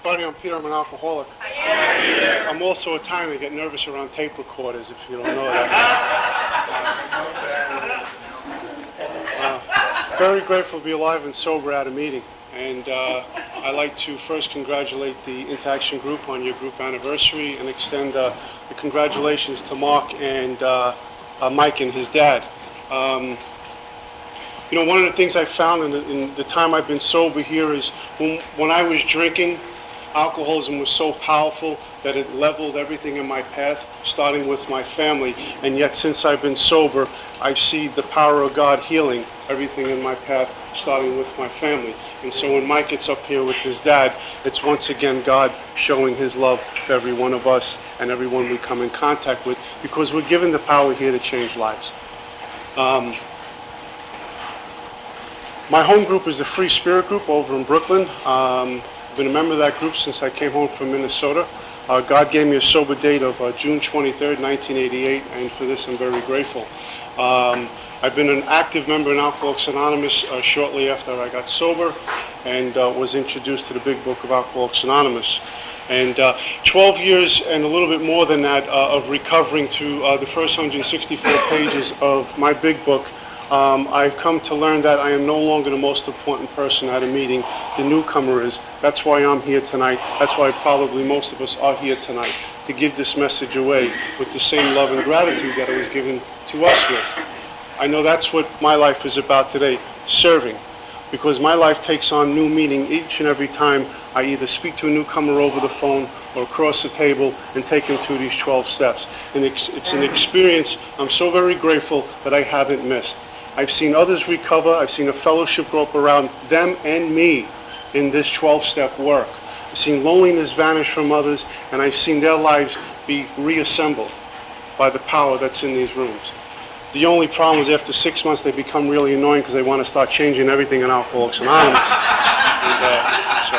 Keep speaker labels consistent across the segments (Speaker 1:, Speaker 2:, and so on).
Speaker 1: everybody. I'm Peter. I'm an alcoholic. I'm also a time I get nervous around tape recorders, if you don't know that. Very grateful to be alive and sober at a meeting. And I'd like to first congratulate the Interaction Group on your group anniversary and extend the congratulations to Mark and Mike and his dad. You know, one of the things I found in the time I've been sober here is when I was drinking, alcoholism was so powerful that it leveled everything in my path, starting with my family. And yet, since I've been sober, I see the power of God healing everything in my path, starting with my family. And so when Mike gets up here with his dad, it's once again God showing his love to every one of us and everyone we come in contact with, because we're given the power here to change lives. My home group is the Free Spirit Group over in Brooklyn. I've been a member of that group since I came home from Minnesota. God gave me a sober date of June 23rd, 1988, and for this I'm very grateful. I've been an active member in Alcoholics Anonymous shortly after I got sober and was introduced to the Big Book of Alcoholics Anonymous. And 12 years and a little bit more than that of recovering through the first 164 pages of my Big Book. I've come to learn that I am no longer the most important person at a meeting. The newcomer is. That's why I'm here tonight. That's why probably most of us are here tonight, to give this message away with the same love and gratitude that it was given to us with. I know that's what my life is about today, serving, because my life takes on new meaning each and every time I either speak to a newcomer over the phone or across the table and take them through these 12 steps. And it's an experience I'm so very grateful that I haven't missed. I've seen others recover. I've seen a fellowship grow up around them and me in this 12-step work. I've seen loneliness vanish from others, and I've seen their lives be reassembled by the power that's in these rooms. The only problem is after 6 months they become really annoying because they want to start changing everything in Alcoholics Anonymous. So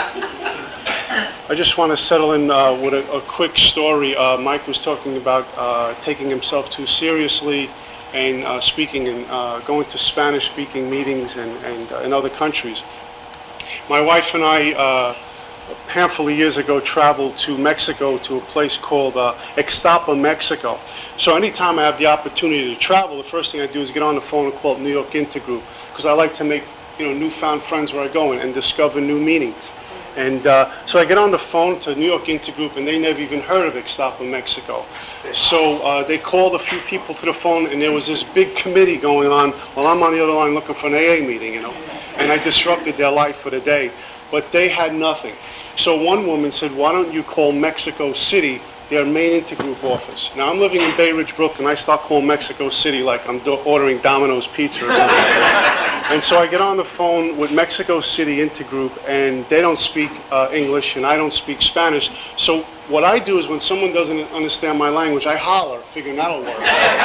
Speaker 1: I just want to settle in with a quick story. Mike was talking about taking himself too seriously and speaking and going to Spanish-speaking meetings and in other countries. My wife and I, a handful of years ago, traveled to Mexico to a place called Ixtapa, Mexico. So anytime I have the opportunity to travel, the first thing I do is get on the phone and call up New York Intergroup, because I like to make newfound friends where I go and discover new meanings. And so I get on the phone to New York Intergroup, and they never even heard of Ixtapa, Mexico. So they called a few people to the phone, and there was this big committee going on while I'm on the other line looking for an AA meeting, And I disrupted their life for the day. But they had nothing. So one woman said, why don't you call Mexico City, their main intergroup office? Now, I'm living in Bay Ridge, Brooklyn. I start calling Mexico City like I'm ordering Domino's Pizza or something. And so I get on the phone with Mexico City Intergroup, and they don't speak English, and I don't speak Spanish. So what I do is when someone doesn't understand my language, I holler, figuring that'll work.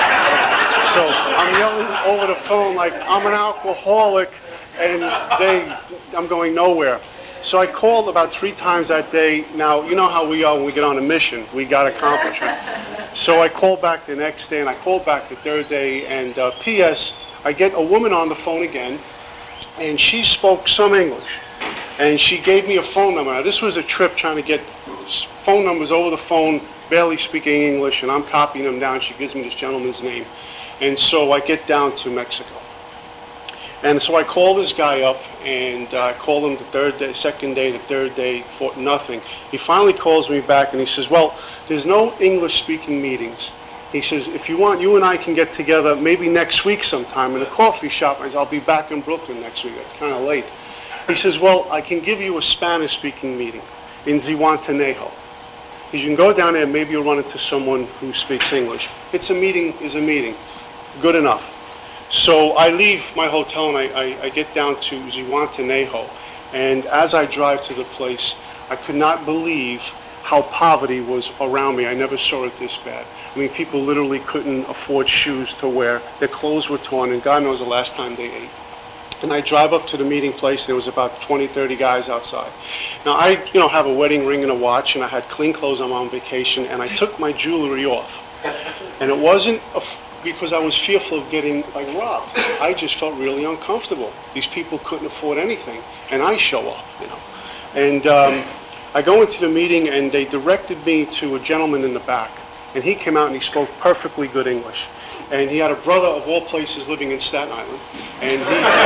Speaker 1: So I'm yelling over the phone like, I'm an alcoholic, and I'm going nowhere. So I called about 3 times that day. Now, you know how we are when we get on a mission. We got to accomplish it. So I called back the next day, and I called back the third day, and P.S., I get a woman on the phone again, and she spoke some English. And she gave me a phone number. Now, this was a trip trying to get phone numbers over the phone, barely speaking English, and I'm copying them down. She gives me this gentleman's name. And so I get down to Mexico. And so I call this guy up, and I called him the third day, second day, the third day, for nothing. He finally calls me back, and he says, well, there's no English-speaking meetings. He says, if you want, you and I can get together maybe next week sometime in a coffee shop. I said, I'll be back in Brooklyn next week. It's kind of late. He says, well, I can give you a Spanish-speaking meeting in Zihuatanejo. You can go down there, maybe you'll run into someone who speaks English. It's a meeting is a meeting. Good enough. So I leave my hotel and I get down to Zihuatanejo. And as I drive to the place, I could not believe how poverty was around me. I never saw it this bad. I mean, people literally couldn't afford shoes to wear. Their clothes were torn, and God knows the last time they ate. And I drive up to the meeting place, and there was about 20, 30 guys outside. Now, I have a wedding ring and a watch, and I had clean clothes. I'm on vacation, and I took my jewelry off. And it wasn't because I was fearful of getting robbed. I just felt really uncomfortable. These people couldn't afford anything, and I show up, And I go into the meeting, and they directed me to a gentleman in the back. And he came out and he spoke perfectly good English. And he had a brother of all places living in Staten Island. And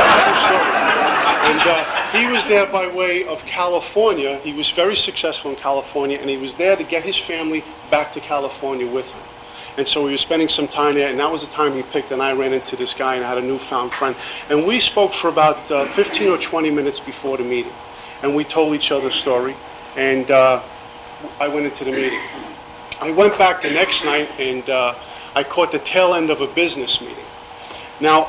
Speaker 1: he was there by way of California. He was very successful in California, and he was there to get his family back to California with him. And so we were spending some time there, and that was the time he picked, and I ran into this guy and I had a newfound friend. And we spoke for about 15 or 20 minutes before the meeting. And we told each other a story, and I went into the meeting. I went back the next night, and I caught the tail end of a business meeting. Now,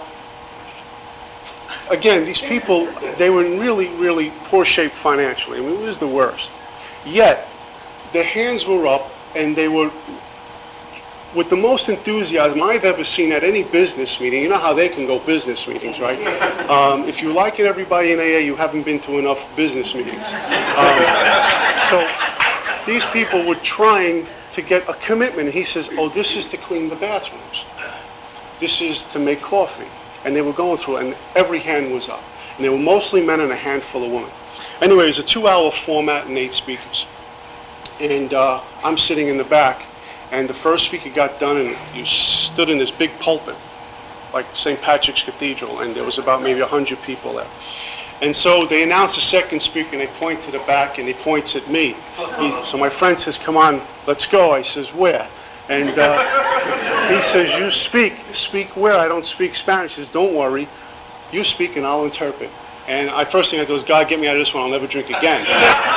Speaker 1: again, these people, they were in really, really poor shape financially. I mean, it was the worst. Yet, their hands were up, and they were with the most enthusiasm I've ever seen at any business meeting. You know how they can go business meetings, right? If you like it, everybody in AA, you haven't been to enough business meetings. So these people were trying to get a commitment. He says, oh, this is to clean the bathrooms. This is to make coffee. And they were going through it, and every hand was up. And they were mostly men and a handful of women. Anyway, it was a 2-hour format and 8 speakers. And I'm sitting in the back. And the first speaker got done, and you stood in this big pulpit, like St. Patrick's Cathedral, and there was about maybe 100 people there. And so they announced the second speaker, and they point to the back, and he points at me. So my friend says, come on, let's go. I says, where? And he says, you speak. Speak where? I don't speak Spanish. He says, don't worry. You speak, and I'll interpret. And first thing I do is, God, get me out of this one. I'll never drink again.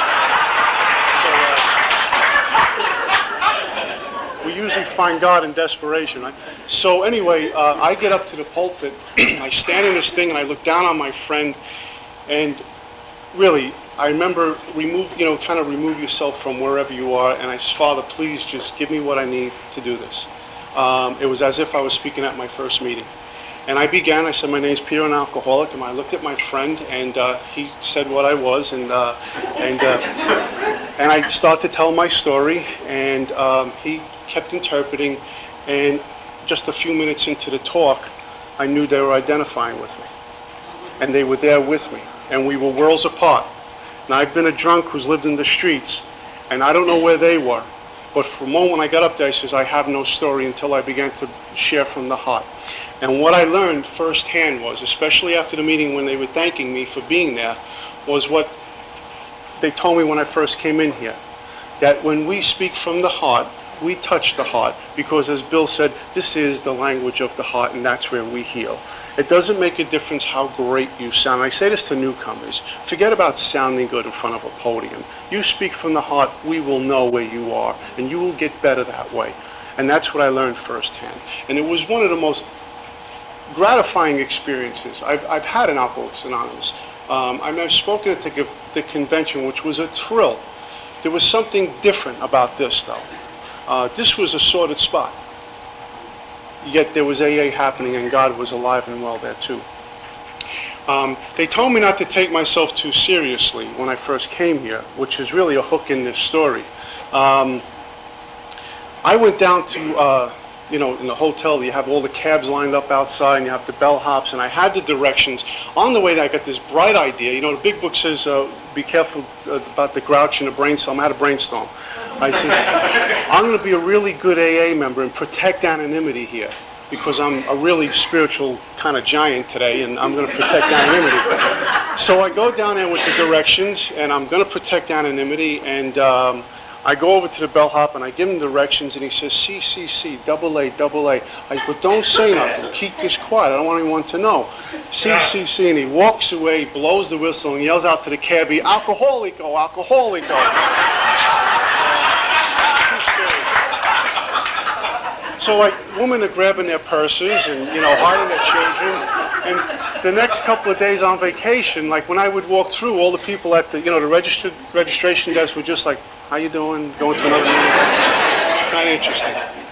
Speaker 1: We usually find God in desperation, right? So anyway, I get up to the pulpit, I stand in this thing, and I look down on my friend, and really, I remember, remove yourself from wherever you are, and I said, Father, please just give me what I need to do this. It was as if I was speaking at my first meeting. And I said, my name's Peter, an alcoholic, and I looked at my friend, and he said what I was, and I started to tell my story, and he kept interpreting, and just a few minutes into the talk, I knew they were identifying with me. And they were there with me, and we were worlds apart. Now, I've been a drunk who's lived in the streets, and I don't know where they were, but for a moment when I got up there, I says, I have no story until I began to share from the heart. And what I learned firsthand was, especially after the meeting when they were thanking me for being there, was what they told me when I first came in here, that when we speak from the heart, we touch the heart, because as Bill said, this is the language of the heart, and that's where we heal. It doesn't make a difference how great you sound. I say this to newcomers. Forget about sounding good in front of a podium. You speak from the heart, we will know where you are, and you will get better that way. And that's what I learned firsthand. And it was one of the most gratifying experiences I've had in Alcoholics Anonymous. I've spoken at the convention, which was a thrill. There was something different about this, though. This was a sordid spot. Yet there was AA happening, and God was alive and well there too. They told me not to take myself too seriously when I first came here, which is really a hook in this story. I went down to, in the hotel, you have all the cabs lined up outside, and you have the bellhops, and I had the directions. On the way there, I got this bright idea. The big book says, be careful about the grouch and the brainstorm. I had a brainstorm. I said, I'm going to be a really good AA member and protect anonymity here, because I'm a really spiritual kind of giant today, and I'm going to protect anonymity. So I go down there with the directions, and I'm going to protect anonymity, and I go over to the bellhop, and I give him directions, and he says, C, double A. I said, but don't say nothing. Keep this quiet. I don't want anyone to know. C, and he walks away, blows the whistle, and yells out to the cabbie, alcoholico. So women are grabbing their purses and, hiding their children. And the next couple of days on vacation, when I would walk through, all the people at the, the registration desk were just like, how you doing? Going to another meeting? Kind of interesting.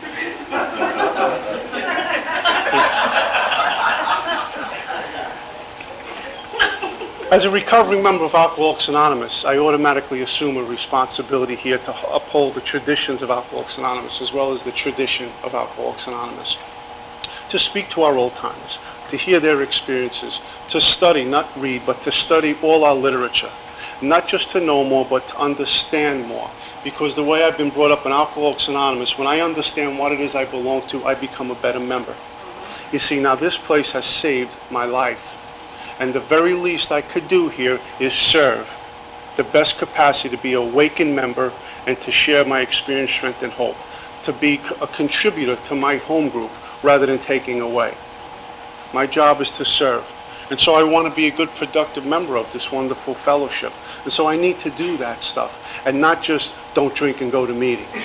Speaker 1: As a recovering member of Alcoholics Anonymous, I automatically assume a responsibility here to uphold the traditions of Alcoholics Anonymous, as well as the tradition of Alcoholics Anonymous. To speak to our old-timers, to hear their experiences, to study, not read, but to study all our literature. not just to know more, but to understand more. Because the way I've been brought up in Alcoholics Anonymous, when I understand what it is I belong to, I become a better member. You see, now this place has saved my life. And the very least I could do here is serve. The best capacity to be an awakened member and to share my experience, strength, and hope. To be a contributor to my home group rather than taking away. My job is to serve. And so I want to be a good, productive member of this wonderful fellowship. And so I need to do that stuff. And not just don't drink and go to meetings.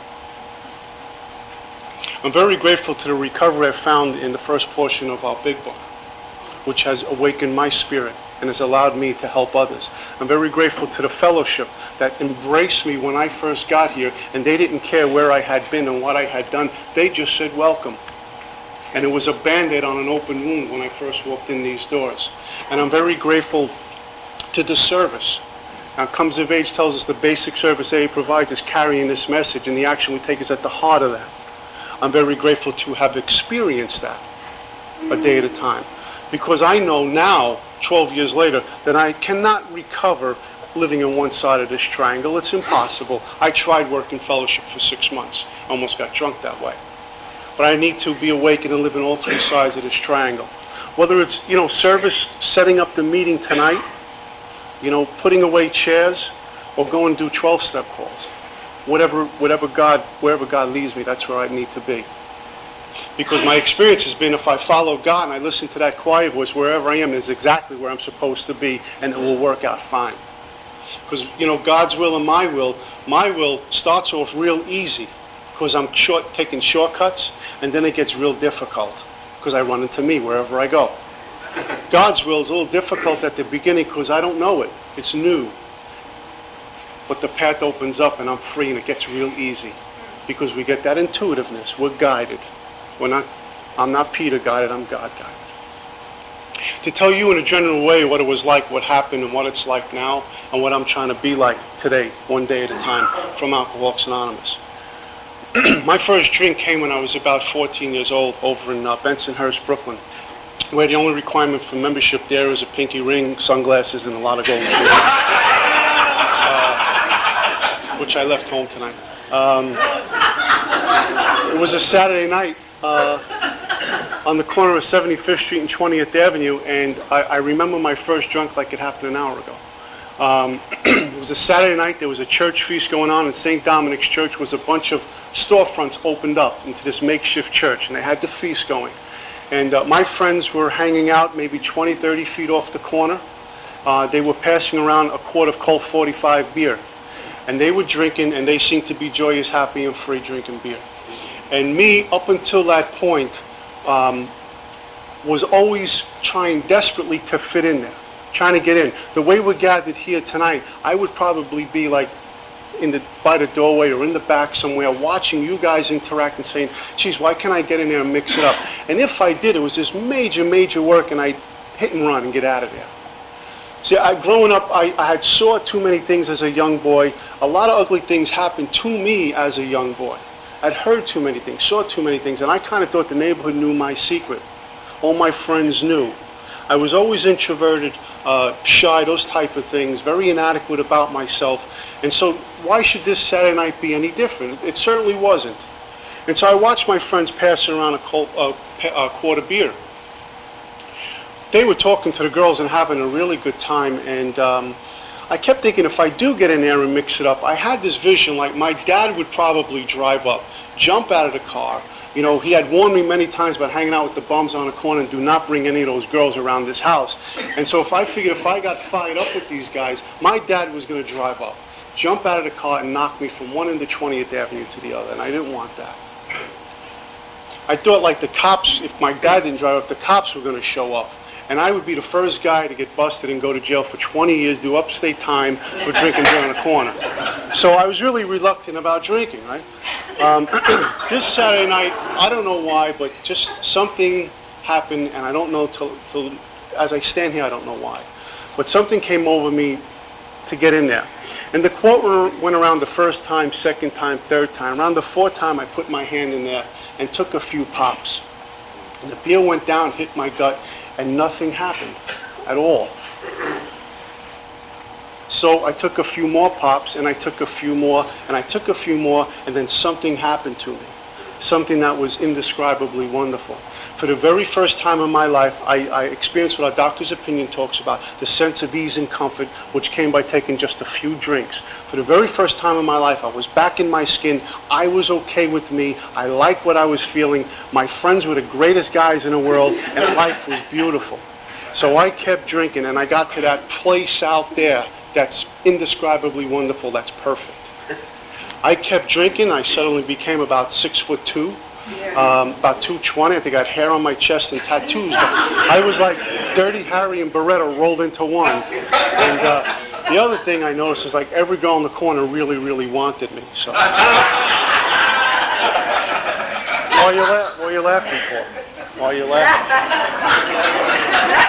Speaker 1: I'm very grateful to the recovery I found in the first portion of our big book, which has awakened my spirit and has allowed me to help others. I'm very grateful to the fellowship that embraced me when I first got here, and they didn't care where I had been and what I had done. They just said welcome. And it was a Band-Aid on an open wound when I first walked in these doors. And I'm very grateful to the service. Now, Comes of Age tells us the basic service AA provides is carrying this message, and the action we take is at the heart of that. I'm very grateful to have experienced that a day at a time. Because I know now, 12 years later, that I cannot recover living on one side of this triangle. It's impossible. I tried working fellowship for 6 months. Almost got drunk that way. But I need to be awakened and live on all three sides of this triangle. Whether it's, service, setting up the meeting tonight, putting away chairs, or go and do 12-step calls. Wherever God leads me, that's where I need to be. Because my experience has been if I follow God and I listen to that quiet voice, wherever I am is exactly where I'm supposed to be, and it will work out fine. Because, God's will and my will starts off real easy because I'm taking shortcuts, and then it gets real difficult because I run into me wherever I go. God's will is a little difficult at the beginning because I don't know it. It's new. But the path opens up and I'm free and it gets real easy because we get that intuitiveness. We're guided. I'm not Peter guided, I'm God guided. To tell you in a general way what it was like, what happened, and what it's like now, and what I'm trying to be like today, one day at a time, from Alcoholics Anonymous. My first drink came when I was about 14 years old over in Bensonhurst, Brooklyn, where the only requirement for membership there was a pinky ring, sunglasses, and a lot of gold jewelry, which I left home tonight. It was a Saturday night on the corner of 75th Street and 20th Avenue, and I remember my first drunk like it happened an hour ago. It was a Saturday night. There was a church feast going on, and St. Dominic's Church was a bunch of storefronts opened up into this makeshift church, and they had the feast going. And my friends were hanging out maybe 20, 30 feet off the corner. They were passing around a quart of Colt 45 beer. And they were drinking, and they seemed to be joyous, happy, and free drinking beer. And me, up until that point, was always trying desperately to fit in there, trying to get in. The way we're gathered here tonight, I would probably be like by the doorway or in the back somewhere watching you guys interact and saying, geez, why can't I get in there and mix it up? And if I did, it was this major, major work, and I'd hit and run and get out of there. See, growing up, I had saw too many things as a young boy. A lot of ugly things happened to me as a young boy. I'd heard too many things, saw too many things, and I kind of thought the neighborhood knew my secret. All my friends knew. I was always introverted, shy, those type of things, very inadequate about myself. And so why should this Saturday night be any different? It certainly wasn't. And so I watched my friends passing around a quart of beer. They were talking to the girls and having a really good time, and I kept thinking if I do get in there and mix it up, I had this vision like my dad would probably drive up, jump out of the car. He had warned me many times about hanging out with the bums on the corner and do not bring any of those girls around this house. And so I figured if I got fired up with these guys, my dad was going to drive up, jump out of the car and knock me from one end of 20th Avenue to the other, and I didn't want that. I thought like the cops, if my dad didn't drive up, the cops were going to show up. And I would be the first guy to get busted and go to jail for 20 years, do upstate time for drinking beer on a corner. So I was really reluctant about drinking, right? This Saturday night, I don't know why, but just something happened, and I don't know till as I stand here, I don't know why. But something came over me to get in there. And the quote went around the first time, second time, third time. Around the fourth time, I put my hand in there and took a few pops. And the beer went down, hit my gut, and nothing happened at all. So I took a few more pops, and I took a few more, and I took a few more, and then something happened to me. Something that was indescribably wonderful. For the very first time in my life, I experienced what our doctor's opinion talks about, the sense of ease and comfort, which came by taking just a few drinks. For the very first time in my life, I was back in my skin. I was okay with me. I liked what I was feeling. My friends were the greatest guys in the world, and life was beautiful. So I kept drinking, and I got to that place out there that's indescribably wonderful, that's perfect. I kept drinking. I suddenly became about 6'2", about 220. I think I had hair on my chest and tattoos. But I was like Dirty Harry and Beretta rolled into one. And the other thing I noticed is like every girl in the corner really, really wanted me. So, what are you laughing for? Why are you laughing?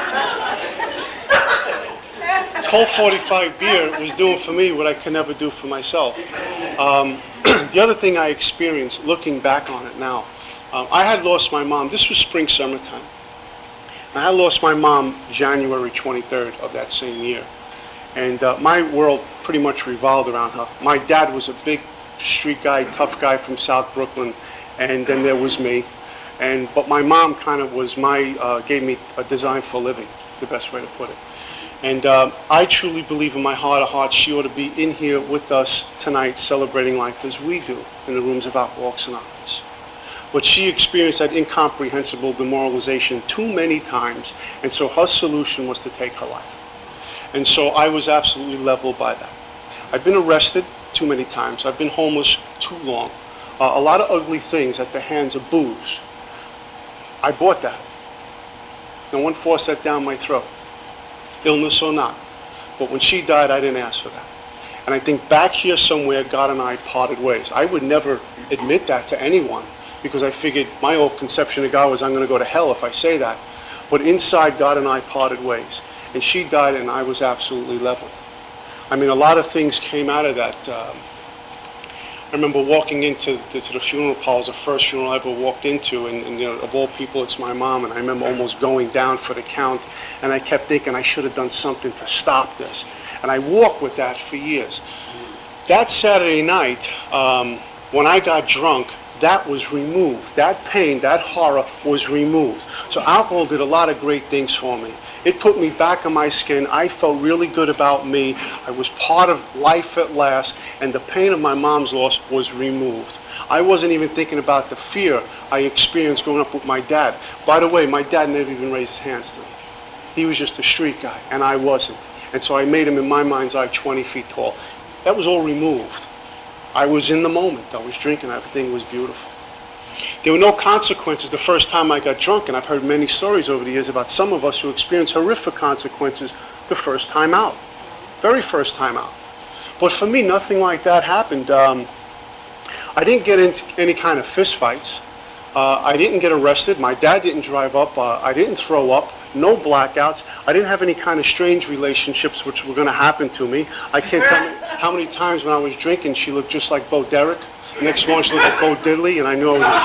Speaker 1: Colt 45 beer was doing for me what I could never do for myself. The other thing I experienced, looking back on it now, I had lost my mom. This was spring, summertime. I had lost my mom January 23rd of that same year. And my world pretty much revolved around her. My dad was a big street guy, tough guy from South Brooklyn. And then there was me. But my mom kind of was gave me a design for living, the best way to put it. And I truly believe in my heart of hearts she ought to be in here with us tonight celebrating life as we do in the rooms of Alcoholics Anonymous. But she experienced that incomprehensible demoralization too many times, and so her solution was to take her life. And so I was absolutely leveled by that. I've been arrested too many times. I've been homeless too long. A lot of ugly things at the hands of booze. I bought that. No one forced that down my throat. Illness or not. But when she died, I didn't ask for that. And I think back here somewhere, God and I parted ways. I would never admit that to anyone because I figured my old conception of God was I'm going to go to hell if I say that. But inside, God and I parted ways. And she died and I was absolutely leveled. I mean, a lot of things came out of that. I remember walking into the funeral parlors, the first funeral I ever walked into, and you know, of all people, it's my mom, and I remember almost going down for the count, and I kept thinking I should have done something to stop this. And I walked with that for years. That Saturday night, when I got drunk, that was removed. That pain, that horror was removed. So alcohol did a lot of great things for me. It put me back in my skin. I felt really good about me. I was part of life at last, and the pain of my mom's loss was removed. I wasn't even thinking about the fear I experienced growing up with my dad. By the way, my dad never even raised his hands to me. He was just a street guy, and I wasn't. And so I made him, in my mind's eye, 20 feet tall. That was all removed. I was in the moment. I was drinking. Everything was beautiful. There were no consequences the first time I got drunk, and I've heard many stories over the years about some of us who experienced horrific consequences the first time out. Very first time out. But for me, nothing like that happened. I didn't get into any kind of fist fights. I didn't get arrested. My dad didn't drive up. I didn't throw up. No blackouts. I didn't have any kind of strange relationships which were going to happen to me. I can't tell you how many times when I was drinking she looked just like Bo Derek. Next morning she looked like Bo Diddley, and I knew I was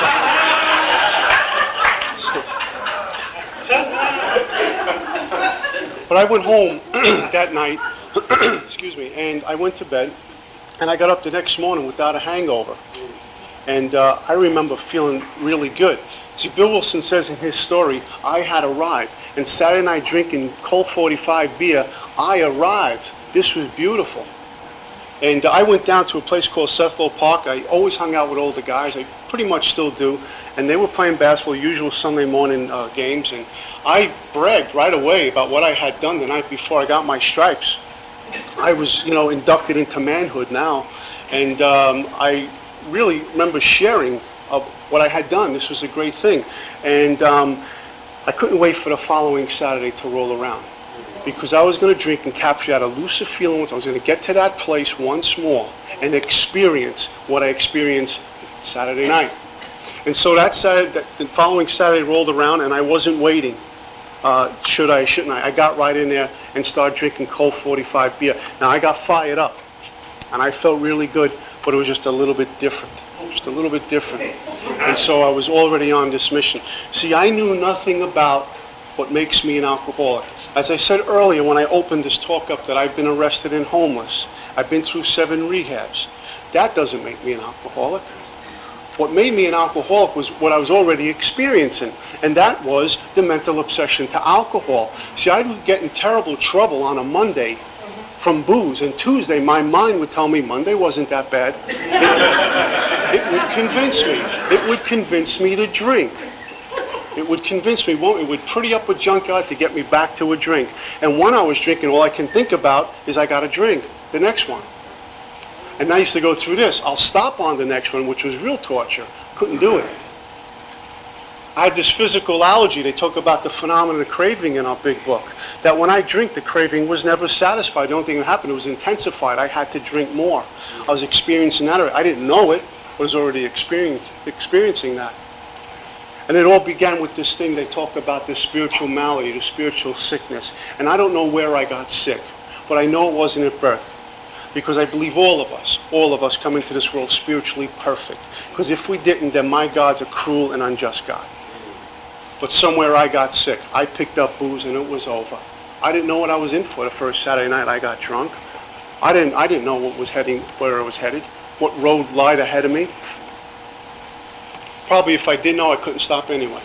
Speaker 1: But I went home that night, excuse me, and I went to bed, and I got up the next morning without a hangover. And I remember feeling really good. See, Bill Wilson says in his story, I had arrived. And Saturday night drinking Colt 45 beer, I arrived. This was beautiful. And I went down to a place called Sethlow Park. I always hung out with older guys. I pretty much still do. And they were playing basketball, usual Sunday morning games. And I bragged right away about what I had done the night before I got my stripes. I was, inducted into manhood now. And I really remember sharing of what I had done. This was a great thing. And I couldn't wait for the following Saturday to roll around, because I was going to drink and capture that elusive feeling. I was going to get to that place once more and experience what I experienced Saturday night. And so that Saturday, the following Saturday rolled around, and I wasn't waiting. Should I, shouldn't I? I got right in there and started drinking Colt 45 beer. Now, I got fired up, and I felt really good, but it was just a little bit different. Just a little bit different. And so I was already on this mission. See, I knew nothing about what makes me an alcoholic. As I said earlier when I opened this talk up, that I've been arrested and homeless. I've been through 7 rehabs. That doesn't make me an alcoholic. What made me an alcoholic was what I was already experiencing, and that was the mental obsession to alcohol. See, I would get in terrible trouble on a Monday from booze, and Tuesday my mind would tell me Monday wasn't that bad. It would convince me. It would convince me to drink. It would convince me, it would pretty up a junkyard to get me back to a drink. And when I was drinking, all I can think about is I got to drink the next one. And I used to go through this. I'll stop on the next one, which was real torture. Couldn't do it. I had this physical allergy. They talk about the phenomenon of craving in our big book. That when I drink, the craving was never satisfied. The only thing that happened, it was intensified. I had to drink more. I was experiencing that. I didn't know it. I was already experiencing that. And it all began with this thing they talk about, the spiritual malady, the spiritual sickness. And I don't know where I got sick, but I know it wasn't at birth. Because I believe all of us come into this world spiritually perfect. Because if we didn't, then my God's a cruel and unjust God. But somewhere I got sick. I picked up booze and it was over. I didn't know what I was in for the first Saturday night I got drunk. I didn't know where I was headed, what road lied ahead of me. Probably if I did know, I couldn't stop anyway.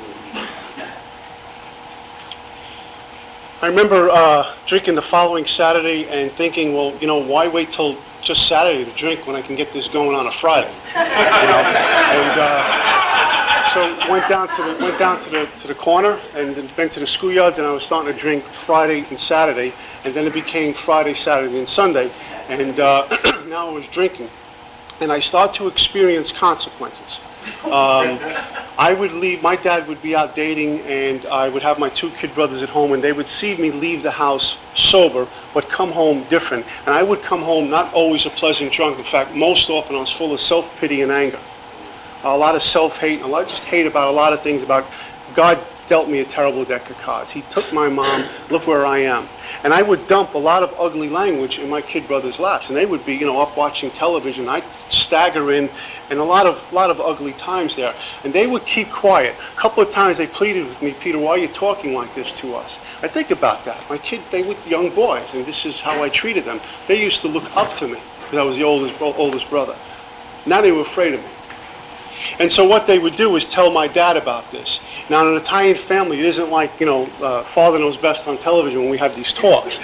Speaker 1: I remember drinking the following Saturday and thinking, well, why wait till just Saturday to drink when I can get this going on a Friday? And so went down to the corner and then to the schoolyards, and I was starting to drink Friday and Saturday, and then it became Friday, Saturday, and Sunday, and now I was drinking, and I started to experience consequences. I would leave, my dad would be out dating, and I would have my 2 kid brothers at home, and they would see me leave the house sober, but come home different. And I would come home not always a pleasant drunk. In fact, most often I was full of self-pity and anger. A lot of self-hate, and a lot of just hate about a lot of things. About God dealt me a terrible deck of cards. He took my mom, look where I am. And I would dump a lot of ugly language in my kid brothers' laps, and they would be, up watching television. I'd stagger in, and a lot of ugly times there. And they would keep quiet. A couple of times they pleaded with me, Peter, why are you talking like this to us? I think about that. My kid, they were young boys, and this is how I treated them. They used to look up to me because I was the oldest brother. Now they were afraid of me. And so what they would do is tell my dad about this. Now, in an Italian family, it isn't like, Father Knows Best on television when we have these talks.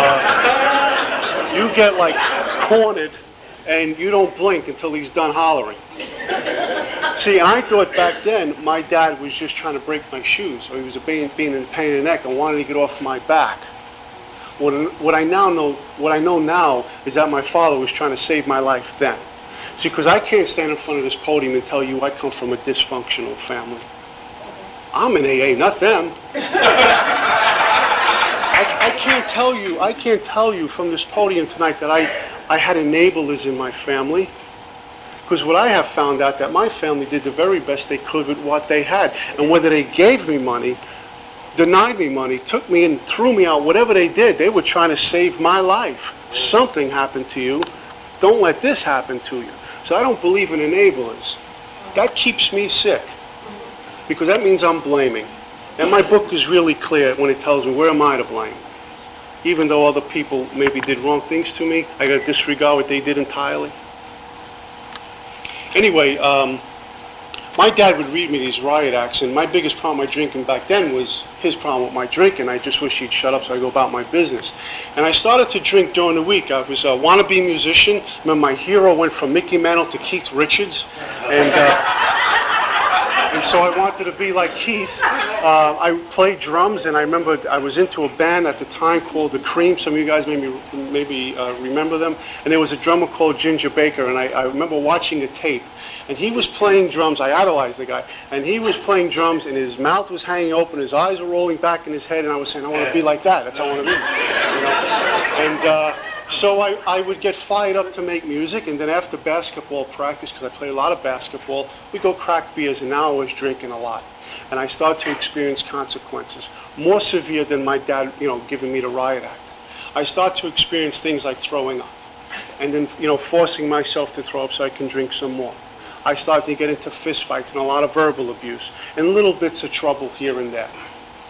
Speaker 1: You get, cornered, and you don't blink until he's done hollering. See, and I thought back then my dad was just trying to break my shoes, or he was being in pain in the neck and wanted to get off my back. What I know now is that my father was trying to save my life then. See, because I can't stand in front of this podium and tell you I come from a dysfunctional family. I'm in AA, not them. I can't tell you from this podium tonight that I had enablers in my family. Because what I have found out, that my family did the very best they could with what they had. And whether they gave me money, denied me money, took me and threw me out, whatever they did, they were trying to save my life. Something happened to you. Don't let this happen to you. So I don't believe in enablers. That keeps me sick, because that means I'm blaming. And my book is really clear when it tells me, where am I to blame? Even though other people maybe did wrong things to me, I got to disregard what they did entirely. Anyway, my dad would read me these riot acts, and my biggest problem with my drinking back then was his problem with my drinking. I just wish he'd shut up so I go about my business. And I started to drink during the week. I was a wannabe musician. Remember, my hero went from Mickey Mantle to Keith Richards, and so I wanted to be like Keith. I played drums, and I remember I was into a band at the time called The Cream. Some of you guys maybe remember them. And there was a drummer called Ginger Baker, and I remember watching a tape. And he was playing drums. I idolized the guy. And he was playing drums, and his mouth was hanging open, his eyes were rolling back in his head, and I was saying, I want to be like that. That's how I want to be. And so I would get fired up to make music, and then after basketball practice, because I played a lot of basketball, we'd go crack beers, and now I was drinking a lot. And I started to experience consequences, more severe than my dad, giving me the riot act. I started to experience things like throwing up, and then, forcing myself to throw up so I can drink some more. I started to get into fist fights and a lot of verbal abuse and little bits of trouble here and there.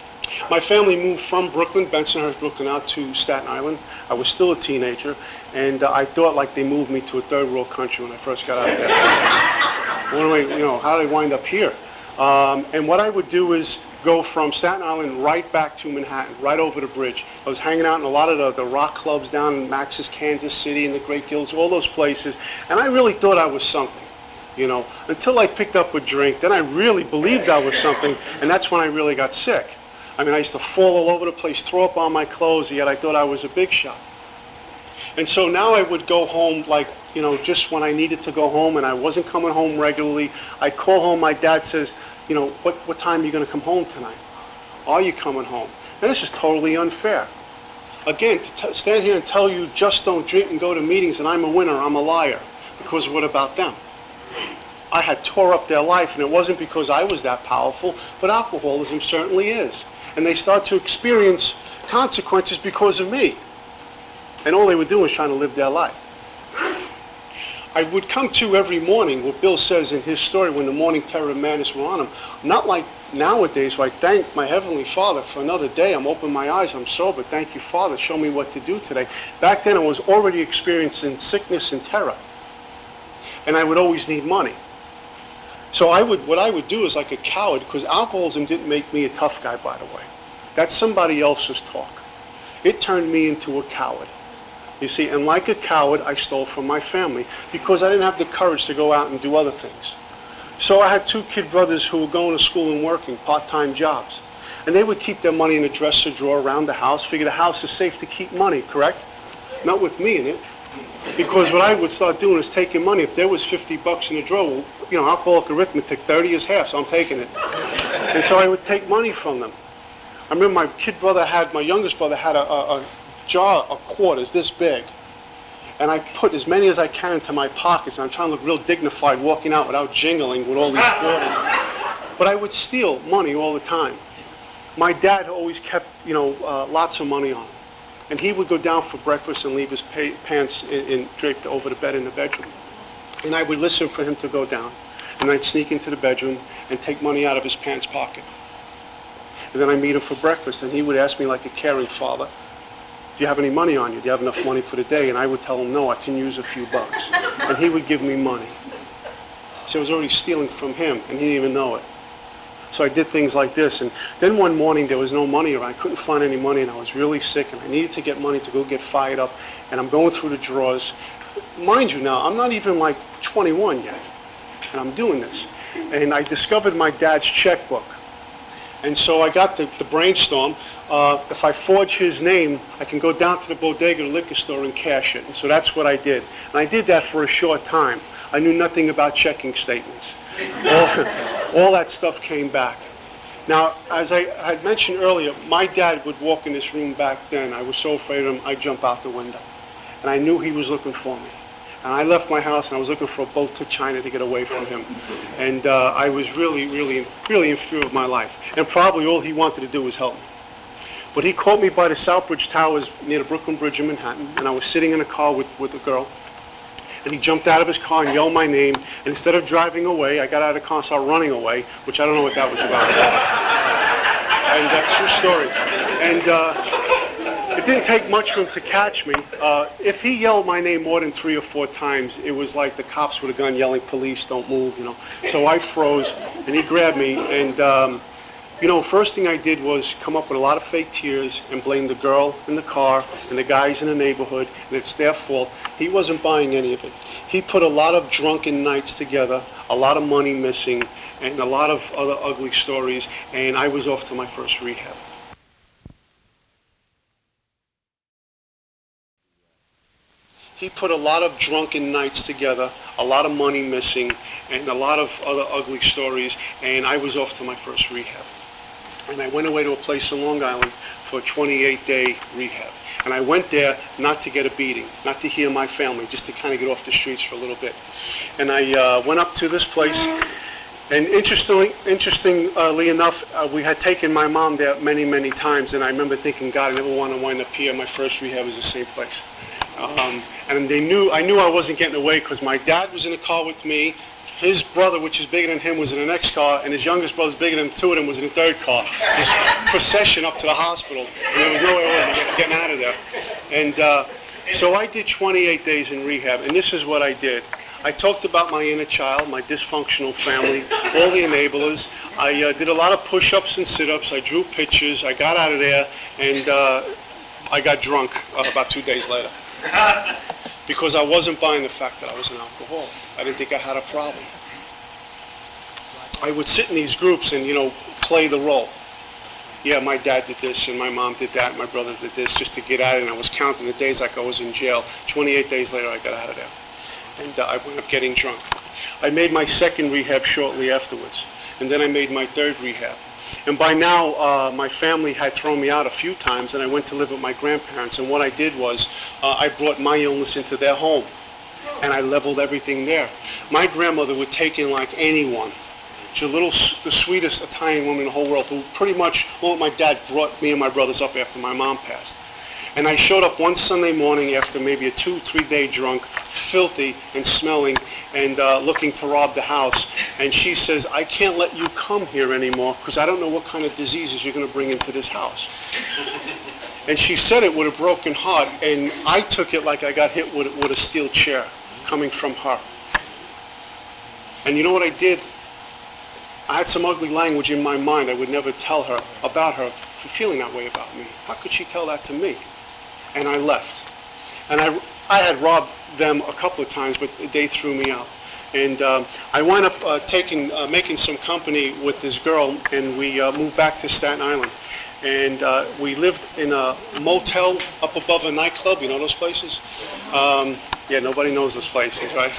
Speaker 1: My family moved from Brooklyn, Bensonhurst, Brooklyn, out to Staten Island. I was still a teenager, and I thought like they moved me to a third world country when I first got out there. How did I wind up here? And what I would do is go from Staten Island right back to Manhattan, right over the bridge. I was hanging out in a lot of the rock clubs down in Max's, Kansas City, and the Great Gills, all those places, and I really thought I was something, until I picked up a drink. Then I really believed I was something, and that's when I really got sick. I mean, I used to fall all over the place, throw up on my clothes, yet I thought I was a big shot. And so now I would go home just when I needed to go home and I wasn't coming home regularly. I'd call home. My dad says, what time are you going to come home tonight? Are you coming home? And this is totally unfair. Again, to stand here and tell you just don't drink and go to meetings and I'm a winner, I'm a liar. Because what about them? I had tore up their life, and it wasn't because I was that powerful, but alcoholism certainly is. And they start to experience consequences because of me. And all they were doing was trying to live their life. I would come to every morning what Bill says in his story when the morning terror and madness were on him. Not like nowadays where I thank my Heavenly Father for another day. I'm opening my eyes, I'm sober. Thank you, Father. Show me what to do today. Back then I was already experiencing sickness and terror. And I would always need money. So what I would do is like a coward, because alcoholism didn't make me a tough guy, by the way. That's somebody else's talk. It turned me into a coward. You see, and like a coward, I stole from my family because I didn't have the courage to go out and do other things. So I had two kid brothers who were going to school and working part-time jobs. And they would keep their money in a dresser drawer around the house, figure the house is safe to keep money, correct? Not with me in it. Because what I would start doing is taking money. If there was $50 in the drawer, alcoholic arithmetic, 30 is half, so I'm taking it. And so I would take money from them. I remember my youngest brother had a jar of quarters this big. And I put as many as I can into my pockets. And I'm trying to look real dignified walking out without jingling with all these quarters. But I would steal money all the time. My dad always kept, lots of money on him. And he would go down for breakfast and leave his pants draped over the bed in the bedroom. And I would listen for him to go down. And I'd sneak into the bedroom and take money out of his pants pocket. And then I'd meet him for breakfast. And he would ask me like a caring father, do you have any money on you? Do you have enough money for the day? And I would tell him, no, I can use a few bucks. And he would give me money. So I was already stealing from him, and he didn't even know it. So I did things like this. And then one morning, there was no money around. I couldn't find any money, and I was really sick, and I needed to get money to go get fired up. And I'm going through the drawers. Mind you now, I'm not even like 21 yet, and I'm doing this. And I discovered my dad's checkbook. And so I got the brainstorm. If I forge his name, I can go down to the bodega, the liquor store, and cash it. And so that's what I did. And I did that for a short time. I knew nothing about checking statements. All that stuff came back. Now, as I had mentioned earlier, my dad would walk in this room back then. I was so afraid of him, I'd jump out the window. And I knew he was looking for me. And I left my house, and I was looking for a boat to China to get away from him. And I was really, really, really in fear of my life. And probably all he wanted to do was help me. But he caught me by the Southbridge Towers near the Brooklyn Bridge in Manhattan, and I was sitting in a car with a girl. And he jumped out of his car and yelled my name. And instead of driving away, I got out of the car and started running away, which I don't know what that was about. And true story. And it didn't take much for him to catch me. If he yelled my name more than 3 or 4 times, it was like the cops with a gun yelling, police, don't move, So I froze, and he grabbed me. And, first thing I did was come up with a lot of fake tears and blame the girl in the car and the guys in the neighborhood, and it's their fault. He wasn't buying any of it. He put a lot of drunken nights together, a lot of money missing, and a lot of other ugly stories, and I was off to my first rehab. He put a lot of drunken nights together, a lot of money missing, and a lot of other ugly stories, and I was off to my first rehab. And I went away to a place in Long Island for a 28-day rehab. And I went there not to get a beating, not to hear my family, just to kind of get off the streets for a little bit. And I went up to this place, and interestingly enough, we had taken my mom there many, many times, and I remember thinking, God, I never want to wind up here. My first rehab was the same place. And I knew I wasn't getting away because my dad was in the car with me, His brother, which is bigger than him, was in the next car, and his youngest brother's bigger than the two of them, was in the third car. This procession up to the hospital, and there was no way I wasn't getting out of there. And so I did 28 days in rehab, and this is what I did. I talked about my inner child, my dysfunctional family, all the enablers. I did a lot of push-ups and sit-ups. I drew pictures. I got out of there, and I got drunk about 2 days later. Because I wasn't buying the fact that I was an alcoholic. I didn't think I had a problem. I would sit in these groups and, play the role. Yeah, my dad did this, and my mom did that, and my brother did this, just to get out of it. And I was counting the days like I was in jail. 28 days later, I got out of there. And I wound up getting drunk. I made my second rehab shortly afterwards. And then I made my third rehab. And by now, my family had thrown me out a few times, and I went to live with my grandparents. And what I did was, I brought my illness into their home, and I leveled everything there. My grandmother would take in like anyone. She's the sweetest Italian woman in the whole world, who pretty much, my dad brought me and my brothers up after my mom passed. And I showed up one Sunday morning after maybe a 2-3 day drunk, filthy and smelling, and looking to rob the house. And she says, I can't let you come here anymore because I don't know what kind of diseases you're going to bring into this house. And she said it with a broken heart, and I took it like I got hit with a steel chair coming from her. And you know what I did? I had some ugly language in my mind I would never tell her about her for feeling that way about me. How could she tell that to me? And I left. And I had robbed them a couple of times, but they threw me out. And I wound up making some company with this girl, and we moved back to Staten Island. And we lived in a motel up above a nightclub. You know those places? Yeah, nobody knows those places, right?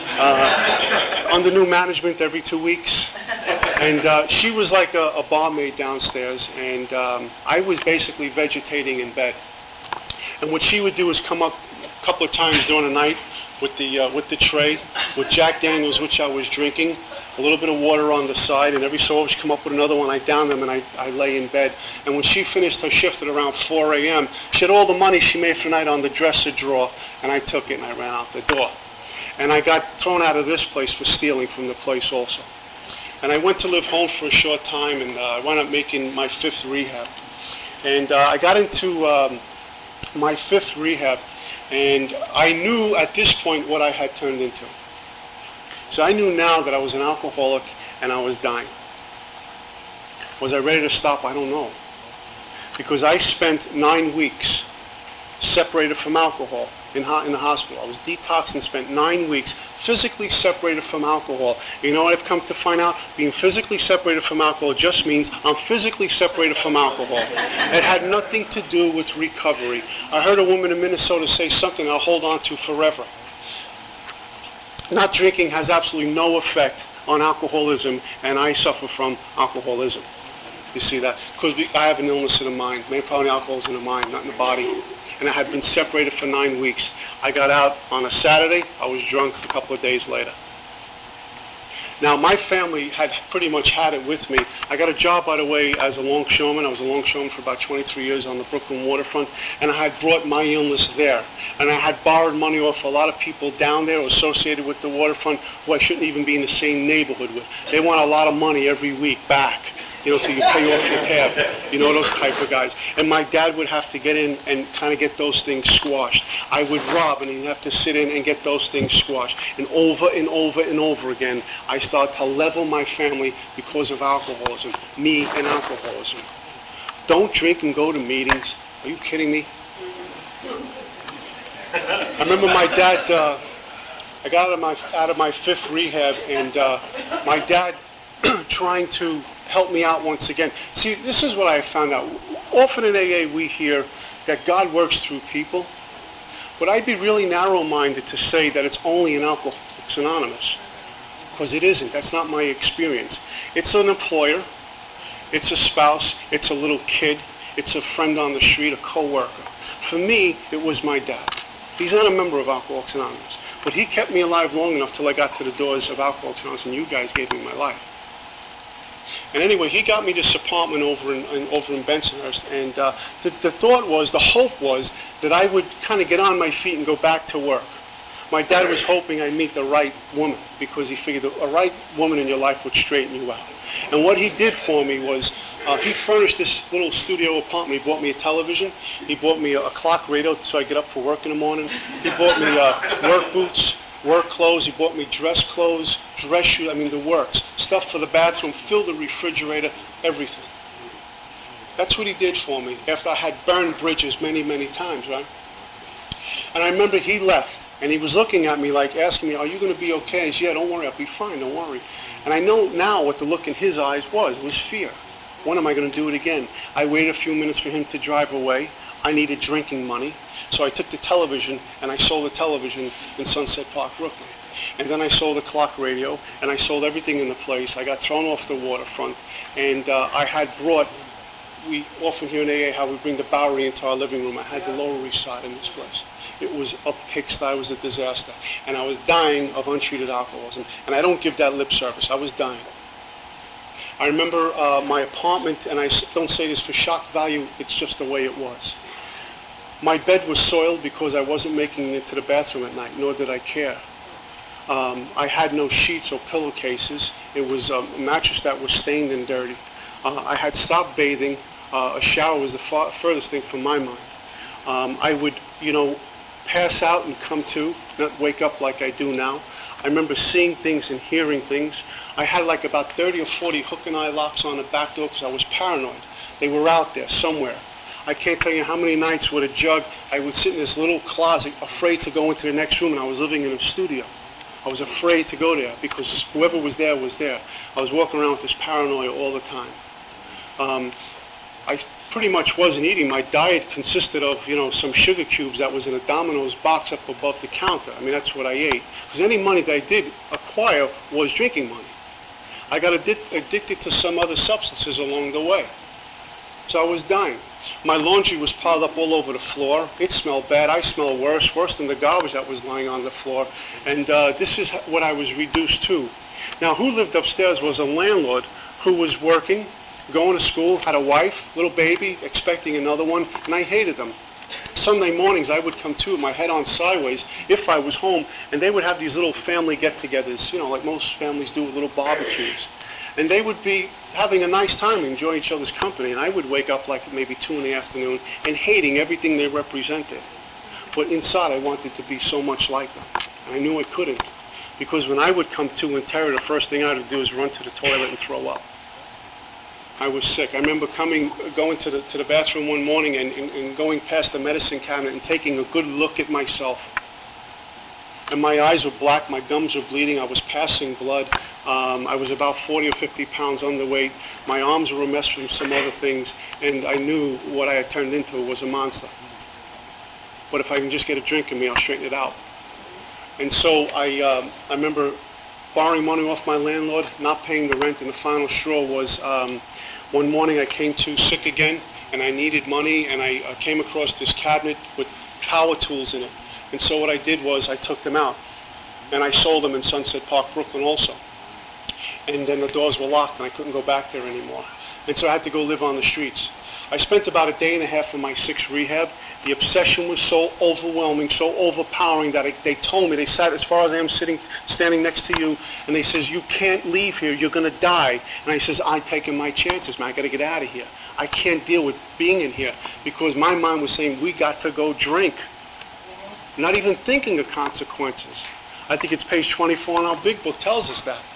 Speaker 1: Under new management every 2 weeks. And she was like a barmaid downstairs, and I was basically vegetating in bed. And what she would do is come up a couple of times during the night with the tray, with Jack Daniels, which I was drinking, a little bit of water on the side, and every so often she'd come up with another one. I down them, and I lay in bed. And when she finished her shift at around 4 a.m., she had all the money she made for the night on the dresser drawer, and I took it and I ran out the door. And I got thrown out of this place for stealing from the place also. And I went to live home for a short time, and I wound up making my 5th rehab. And I got into my 5th rehab, and I knew at this point what I had turned into. So I knew now that I was an alcoholic and I was dying. Was I ready to stop? I don't know. Because I spent 9 weeks separated from alcohol in the hospital. I was detoxed and spent 9 weeks physically separated from alcohol. You know what I've come to find out? Being physically separated from alcohol just means I'm physically separated from alcohol. It had nothing to do with recovery. I heard a woman in Minnesota say something I'll hold on to forever. Not drinking has absolutely no effect on alcoholism, and I suffer from alcoholism. You see that? Because I have an illness in the mind. Main problem alcohol is in the mind, not in the body. And I had been separated for 9 weeks. I got out on a Saturday. I was drunk a couple of days later. Now, my family had pretty much had it with me. I got a job, by the way, as a longshoreman. I was a longshoreman for about 23 years on the Brooklyn waterfront, and I had brought my illness there. And I had borrowed money off a lot of people down there associated with the waterfront who I shouldn't even be in the same neighborhood with. They want a lot of money every week back, till you pay off your tab, those type of guys. And my dad would have to get in and kind of get those things squashed. I would rob, and he'd have to sit in and get those things squashed. And over and over and over again, I started to level my family because of alcoholism, me and alcoholism. Don't drink and go to meetings. Are you kidding me? I remember my dad, I got out of my 5th rehab, and my dad trying to help me out once again. See, this is what I found out. Often in AA we hear that God works through people, but I'd be really narrow-minded to say that it's only in Alcoholics Anonymous, because it isn't. That's not my experience. It's an employer, it's a spouse, it's a little kid, it's a friend on the street, a co-worker. For me, it was my dad. He's not a member of Alcoholics Anonymous, but he kept me alive long enough till I got to the doors of Alcoholics Anonymous, and you guys gave me my life. And anyway, he got me this apartment over in Bensonhurst, and the thought was, the hope was, that I would kind of get on my feet and go back to work. My dad was hoping I'd meet the right woman because he figured a right woman in your life would straighten you out. And what he did for me was he furnished this little studio apartment. He bought me a television. He bought me a clock radio so I get up for work in the morning. He bought me work boots, work clothes. He bought me dress clothes, dress shoes, the works. Stuff for the bathroom, filled the refrigerator, everything. That's what he did for me after I had burned bridges many, many times, right? And I remember he left, and he was looking at me like asking me, are you going to be okay? I said, yeah, don't worry, I'll be fine, don't worry. And I know now what the look in his eyes was fear. When am I going to do it again? I waited a few minutes for him to drive away. I needed drinking money. So I took the television, and I sold the television in Sunset Park, Brooklyn. And then I sold the clock radio, and I sold everything in the place. I got thrown off the waterfront, and I had brought, we often hear in AA how we bring the Bowery into our living room. I had the Lower East Side in this place. It was a pigsty, it was a disaster. And I was dying of untreated alcoholism. And I don't give that lip service. I was dying. I remember my apartment, and I don't say this for shock value, it's just the way it was. My bed was soiled because I wasn't making it to the bathroom at night, nor did I care. I had no sheets or pillowcases. It was a mattress that was stained and dirty. I had stopped bathing. A shower was the furthest thing from my mind. I would, pass out and come to, not wake up like I do now. I remember seeing things and hearing things. I had like about 30 or 40 hook and eye locks on the back door because I was paranoid. They were out there somewhere. I can't tell you how many nights with a jug I would sit in this little closet afraid to go into the next room, and I was living in a studio. I was afraid to go there because whoever was there was there. I was walking around with this paranoia all the time. I pretty much wasn't eating. My diet consisted of, some sugar cubes that was in a Domino's box up above the counter. That's what I ate. Because any money that I did acquire was drinking money. I got addicted to some other substances along the way. So I was dying. My laundry was piled up all over the floor. It smelled bad. I smelled worse than the garbage that was lying on the floor. And this is what I was reduced to. Now, who lived upstairs was a landlord who was working, going to school, had a wife, little baby, expecting another one, and I hated them. Sunday mornings I would come to with my head on sideways if I was home, and they would have these little family get-togethers, like most families do with little barbecues. And they would be having a nice time, enjoying each other's company, and I would wake up like maybe 2 in the afternoon and hating everything they represented. But inside I wanted to be so much like them, and I knew I couldn't, because when I would come to in terror, the first thing I would do is run to the toilet and throw up. I was sick. I remember going to the bathroom one morning and going past the medicine cabinet and taking a good look at myself. And my eyes were black, my gums were bleeding, I was passing blood. I was about 40 or 50 pounds underweight. My arms were a mess from some other things, and I knew what I had turned into was a monster. But if I can just get a drink in me, I'll straighten it out. And so I remember borrowing money off my landlord, not paying the rent, and the final straw was one morning I came to sick again, and I needed money, and I came across this cabinet with power tools in it. And so what I did was I took them out, and I sold them in Sunset Park, Brooklyn also. And then the doors were locked, and I couldn't go back there anymore. And so I had to go live on the streets. I spent about a day and a half in my 6th rehab. The obsession was so overwhelming, so overpowering that they told me, they sat as far as I am standing next to you, and they says, you can't leave here, you're going to die. And I says, I'm taking my chances, man, I got to get out of here. I can't deal with being in here, because my mind was saying, we got to go drink. Not even thinking of consequences. I think it's page 24 in our big book tells us that.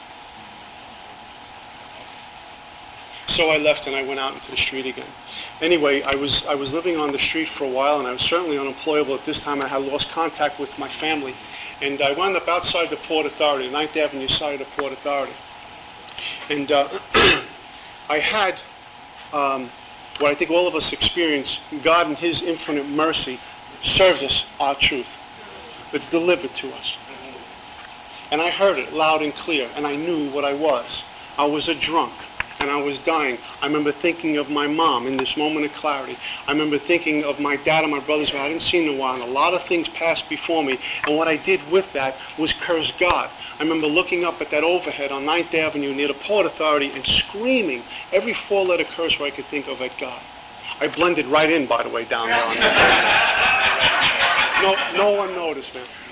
Speaker 1: So I left and I went out into the street again. Anyway, I was living on the street for a while, and I was certainly unemployable. At this time I had lost contact with my family. And I wound up outside the Port Authority, the 9th Avenue side of the Port Authority. And I had what I think all of us experience. God in His infinite mercy served us our truth. It's delivered to us. And I heard it loud and clear, and I knew what I was. I was a drunk, and I was dying. I remember thinking of my mom in this moment of clarity. I remember thinking of my dad and my brothers who I hadn't seen in a while, and a lot of things passed before me, and what I did with that was curse God. I remember looking up at that overhead on 9th Avenue near the Port Authority and screaming every 4-letter curse where I could think of at God. I blended right in, by the way, down there on that. No one noticed, man.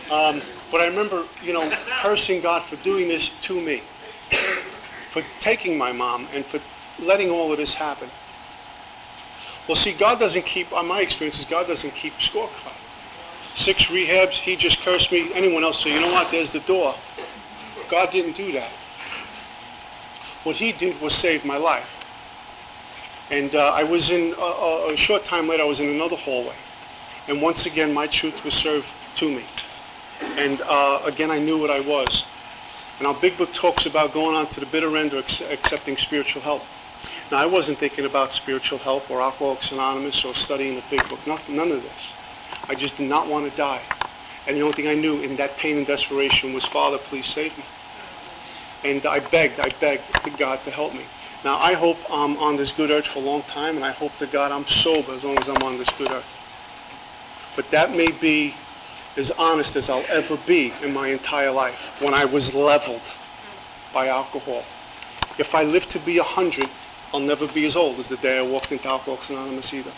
Speaker 1: But I remember, cursing God for doing this to me, for taking my mom and for letting all of this happen. Well, see, God doesn't keep, on my experiences, God doesn't keep scorecard. 6 rehabs, he just cursed me. Anyone else say, you know what, there's the door. God didn't do that. What he did was save my life. And I was in, a short time later, I was in another hallway. And once again, my truth was served to me. And again, I knew what I was. And our big book talks about going on to the bitter end or accepting spiritual help. Now, I wasn't thinking about spiritual help or Alcoholics Anonymous or studying the big book. None of this. I just did not want to die. And the only thing I knew in that pain and desperation was, Father, please save me. And I begged to God to help me. Now, I hope I'm on this good earth for a long time, and I hope to God I'm sober as long as I'm on this good earth. But that may be as honest as I'll ever be in my entire life when I was leveled by alcohol. If I live to be 100, I'll never be as old as the day I walked into Alcoholics Anonymous either.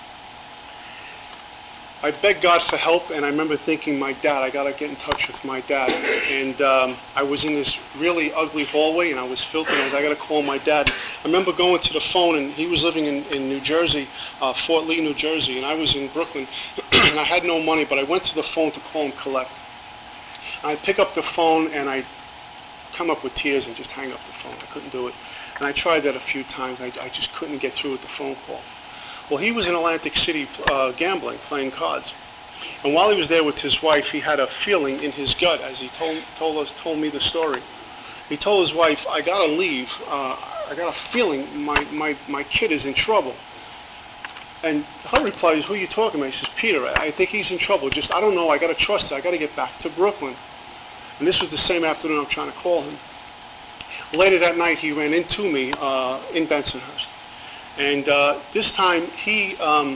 Speaker 1: I begged God for help, and I remember thinking, my dad, I got to get in touch with my dad. And I was in this really ugly hallway, and I was filthy, and I got to call my dad. I remember going to the phone, and he was living in New Jersey, Fort Lee, New Jersey, and I was in Brooklyn, and I had no money, but I went to the phone to call him collect. And I'd pick up the phone, and I'd come up with tears and just hang up the phone. I couldn't do it. And I tried that a few times. I just couldn't get through with the phone call. Well, he was in Atlantic City gambling, playing cards. And while he was there with his wife, he had a feeling in his gut, as he told me the story. He told his wife, I got to leave. I got a feeling my kid is in trouble. And her reply is, who are you talking about? He says, Peter, I think he's in trouble. Just, I don't know. I got to trust it. I got to get back to Brooklyn. And this was the same afternoon I'm trying to call him. Later that night, he ran into me in Bensonhurst. And this time, he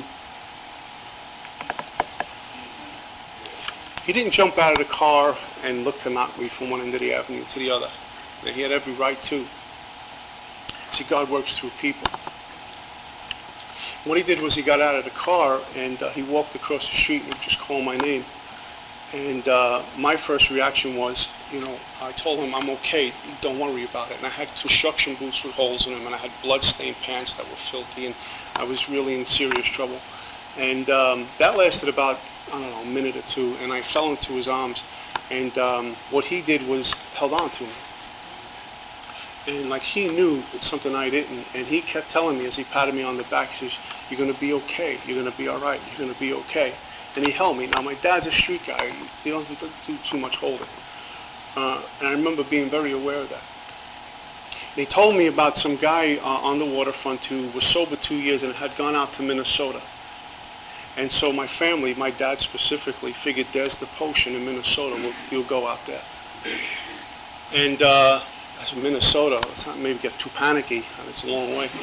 Speaker 1: didn't jump out of the car and look to knock me from one end of the avenue to the other. He had every right to. See, God works through people. What he did was he got out of the car and he walked across the street and just called my name. And my first reaction was, I told him I'm okay, don't worry about it. And I had construction boots with holes in them, and I had blood-stained pants that were filthy, and I was really in serious trouble. And that lasted about, a minute or two, and I fell into his arms. And what he did was held on to me. And like he knew something I didn't, and he kept telling me as he patted me on the back, he says, you're going to be okay, you're going to be all right, you're going to be okay. And he held me. Now, my dad's a street guy. He doesn't do too much holding. And I remember being very aware of that. And he told me about some guy on the waterfront who was sober 2 years and had gone out to Minnesota. And so my family, my dad specifically, figured there's the potion in Minnesota. You'll go out there. And as Minnesota, let's not maybe get too panicky. It's a long way.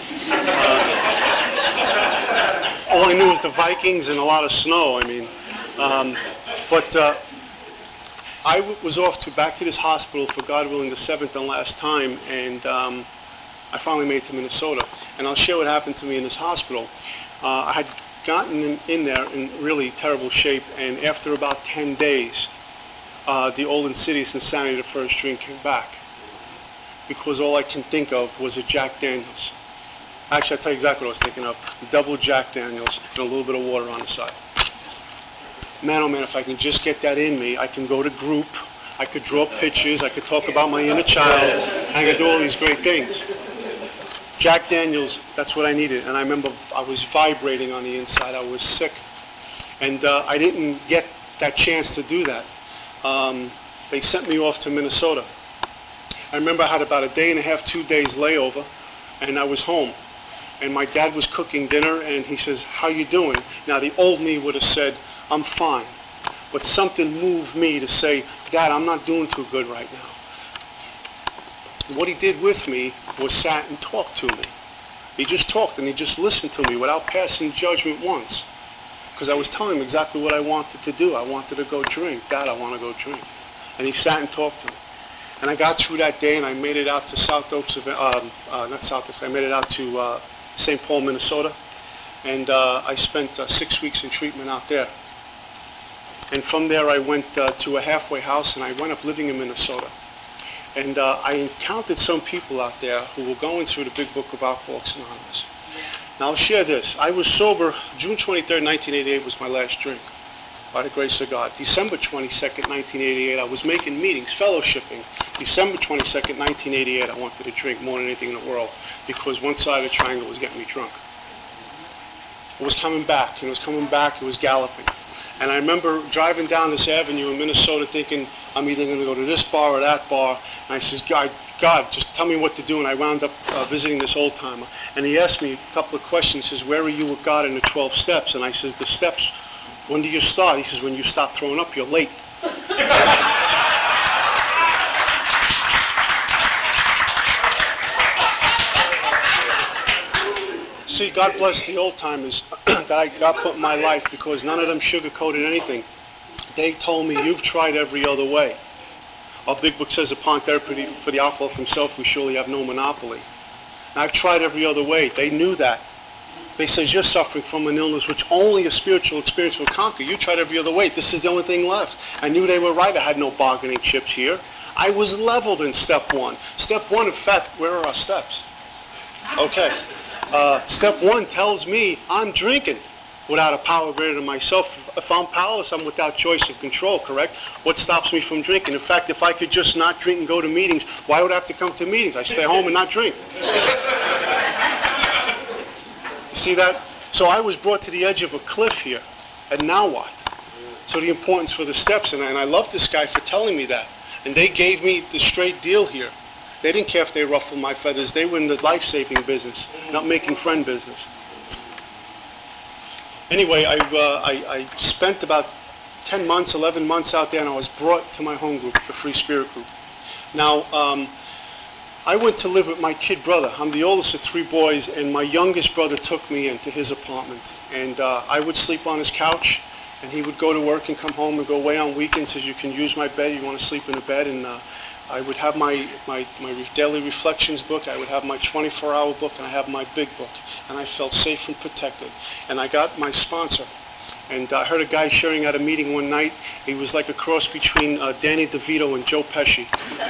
Speaker 1: All I knew was the Vikings and a lot of snow. But I was off back to this hospital for, God willing, the 7th and last time, and I finally made it to Minnesota. And I'll share what happened to me in this hospital. I had gotten in there in really terrible shape, and after about 10 days, the old insidious insanity of the first drink came back, because all I can think of was a Jack Daniels. Actually, I'll tell you exactly what I was thinking of. Double Jack Daniels and a little bit of water on the side. Man, oh man, if I can just get that in me, I can go to group, I could draw pictures, I could talk about my inner child, I could do all these great things. Jack Daniels, that's what I needed. And I remember I was vibrating on the inside. I was sick. And I didn't get that chance to do that. They sent me off to Minnesota. I remember I had about a day and a half, 2 days layover, and I was home. And my dad was cooking dinner, and he says, how you doing? Now, the old me would have said, I'm fine. But something moved me to say, Dad, I'm not doing too good right now. And what he did with me was sat and talked to me. He just talked, and he just listened to me without passing judgment once. Because I was telling him exactly what I wanted to do. I wanted to go drink. Dad, I want to go drink. And he sat and talked to me. And I got through that day, and I made it out to South Oaks, not South Oaks, I made it out to St. Paul, Minnesota. And I spent 6 weeks in treatment out there. And from there I went to a halfway house, and I went up living in Minnesota. And I encountered some people out there who were going through the big book of Alcoholics Anonymous. Now I'll share this. I was sober, June 23rd, 1988 was my last drink, by the grace of God. December 22nd, 1988, I was making meetings, fellowshipping. December 22nd, 1988, I wanted to drink more than anything in the world because one side of the triangle was getting me drunk. It was coming back, and it was coming back, it was galloping. And I remember driving down this avenue in Minnesota thinking, I'm either going to go to this bar or that bar. And I says, God, just tell me what to do. And I wound up visiting this old timer. And he asked me a couple of questions. He says, where are you with God in the 12 steps? And I says, the steps, when do you start? He says, when you stop throwing up, you're late. See, God bless the old timers that God put in my life, because none of them sugarcoated anything. They told me, you've tried every other way. Our big book says, upon therapy for the alcoholic himself, we surely have no monopoly. And I've tried every other way. They knew that. They says, you're suffering from an illness which only a spiritual experience will conquer. You tried every other way. This is the only thing left. I knew they were right. I had no bargaining chips here. I was leveled in step one. Step one, in fact, where are our steps? Okay. Step one tells me I'm drinking without a power greater than myself. If I'm powerless, I'm without choice and control, correct? What stops me from drinking? In fact, if I could just not drink and go to meetings, why would I have to come to meetings? I stay home and not drink. You see that? So I was brought to the edge of a cliff here. And now what? So the importance for the steps. And I love this guy for telling me that. And they gave me the straight deal here. They didn't care if they ruffled my feathers. They were in the life-saving business, not making friend business. Anyway, I spent about 10 months, 11 months out there, and I was brought to my home group, the Free Spirit Group. Now, I went to live with my kid brother. I'm the oldest of 3 boys, and my youngest brother took me into his apartment. And I would sleep on his couch, and he would go to work and come home and go away on weekends. Says, you can use my bed, you want to sleep in the bed. And I would have my daily reflections book, I would have my 24-hour book, and I have my big book. And I felt safe and protected. And I got my sponsor. And I heard a guy sharing at a meeting one night. He was like a cross between Danny DeVito and Joe Pesci.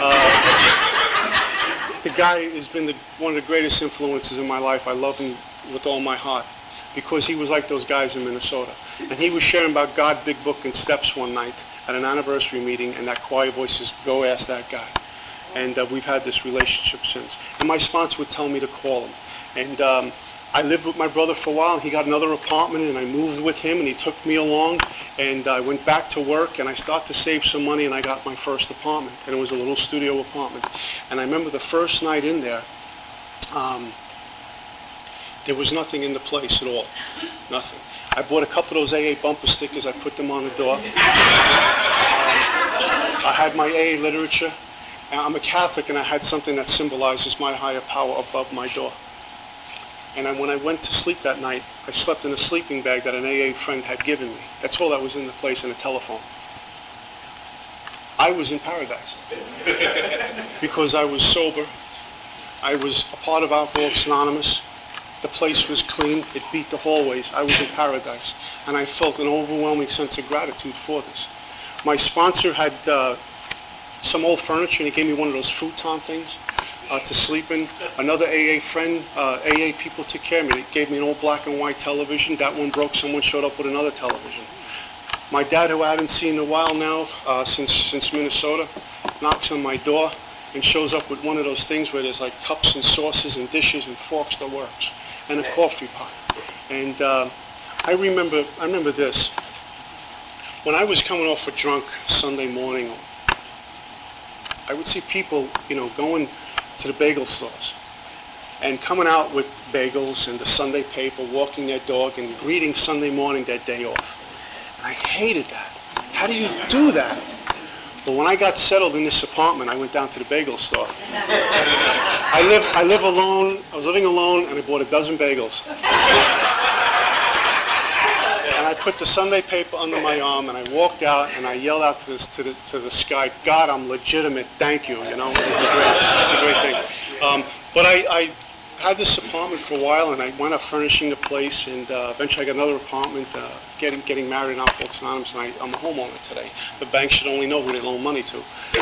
Speaker 1: The guy has been one of the greatest influences in my life. I love him with all my heart because he was like those guys in Minnesota. And he was sharing about God, Big Book, and Steps one night at an anniversary meeting, and that quiet voice says, go ask that guy. And we've had this relationship since. And my sponsor would tell me to call him. And I lived with my brother for a while, and he got another apartment, and I moved with him, and he took me along, and I went back to work, and I started to save some money, and I got my first apartment, and it was a little studio apartment. And I remember the first night in there, there was nothing in the place at all, nothing. I bought a couple of those AA bumper stickers, I put them on the door. I had my AA literature, and I'm a Catholic, and I had something that symbolizes my higher power above my door. And when I went to sleep that night, I slept in a sleeping bag that an AA friend had given me. That's all that was in the place, and a telephone. I was in paradise because I was sober. I was a part of Alcoholics Anonymous. The place was clean. It beat the hallways. I was in paradise. And I felt an overwhelming sense of gratitude for this. My sponsor had some old furniture, and he gave me one of those futon things to sleep in. Another AA friend, AA people took care of me. They gave me an old black and white television. That one broke. Someone showed up with another television. My dad, who I hadn't seen in a while now, since Minnesota, knocks on my door and shows up with one of those things where there's like cups and saucers and dishes and forks that works, and a coffee pot. And I remember this. When I was coming off a drunk Sunday morning, I would see people, going to the bagel stores and coming out with bagels and the Sunday paper, walking their dog and greeting Sunday morning their day off. And I hated that. How do you do that? But when I got settled in this apartment, I went down to the bagel store. I live alone. I was living alone, and I bought a dozen bagels. And I put the Sunday paper under my arm, and I walked out, and I yelled out to the sky, God, I'm legitimate. Thank you. It's a great thing. But I had this apartment for a while, and I wound up furnishing the place, and eventually I got another apartment, getting married in Alcoholics Anonymous, and I'm a homeowner today. The bank should only know who they loan money to.